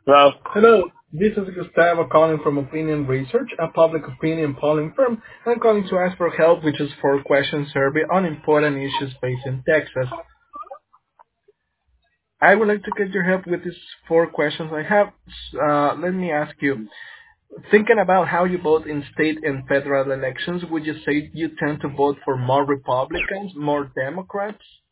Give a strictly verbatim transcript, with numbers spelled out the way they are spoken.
Well, Hello, this is Gustavo calling from Opinion Research, a public opinion polling firm. I'm calling to ask for help with this four-question survey on important issues facing Texas. I would like to get your help with these four questions I have. Uh, let me ask you, thinking about how you vote in state and federal elections, would you say you tend to vote for more Republicans, more Democrats?